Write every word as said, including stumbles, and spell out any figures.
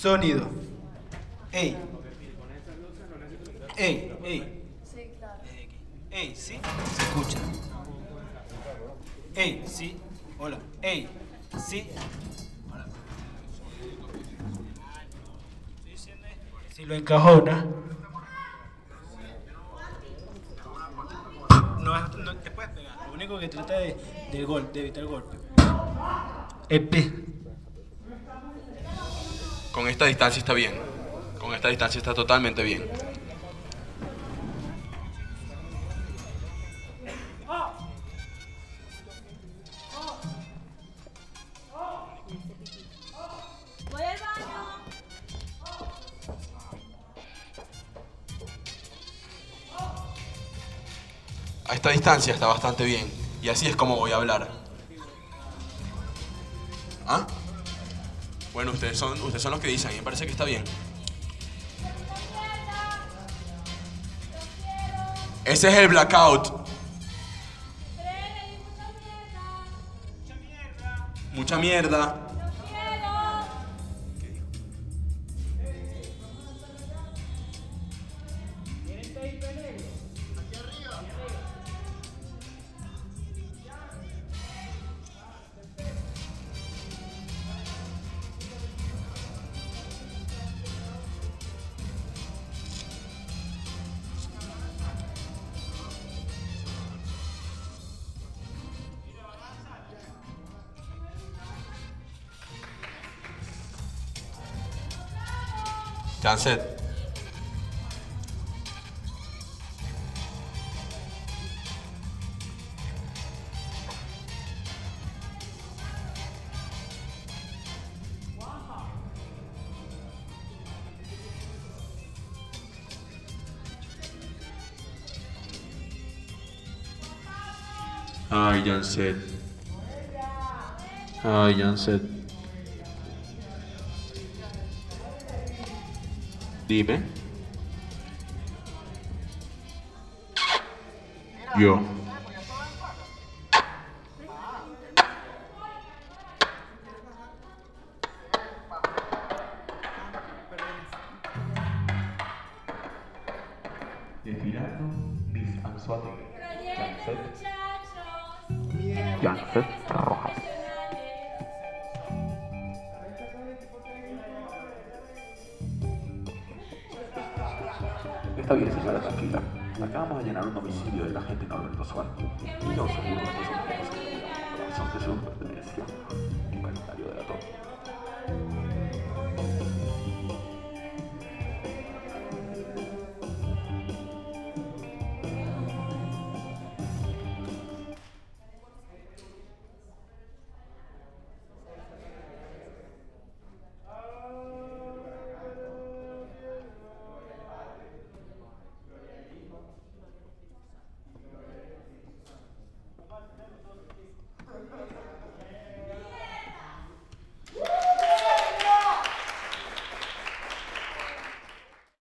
Sonido. Ey. Ey, ey. Sí, claro. Ey, ¿sí? Se escucha. Ey, ¿sí? Hola. Ey, ¿sí? Hola. Estoy diciendo esto. Si lo encajona. No, es- no te puedes pegar. Lo único que trata de, del golpe, de evitar el golpe. Epe. Con esta distancia está bien. Con esta distancia está totalmente bien. Voy al baño. A esta distancia está bastante bien. Y así es como voy a hablar. ¿Ah? Bueno, ustedes son, ustedes son los que dicen. A mí me parece que está bien. Ese es el blackout. Mucha mierda. Janset. Ay, Janset. Ay, Janset. Dime. Yo. Desfilando Miss Anzoátegui. Janset. Janset Rojas. Está bien, señora, tranquila. Acabamos de llenar un domicilio de la gente Norberto Suárez. Y yo seguro que esto es una cosa que la razón de su pertenencia. Un calendario de la torre.